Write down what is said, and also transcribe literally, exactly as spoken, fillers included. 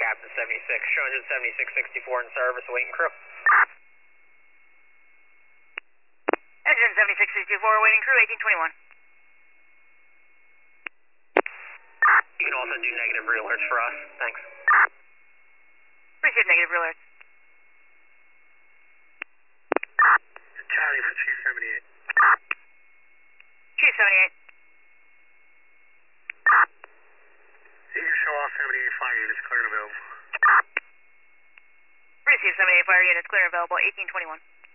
Captain seventy-six, showing seventy-six sixty-four in service, awaiting crew. Engine seventy-six sixty-four, awaiting crew, eighteen twenty-one. You can also do negative re-alerts for us, thanks. Appreciate negative re-alerts. Charlie for Chief seventy-eight. Chief seventy-eight. You can show all seventy-eight fire units clear and available. Receive seventy-eight fire units clear and available, eighteen twenty-one.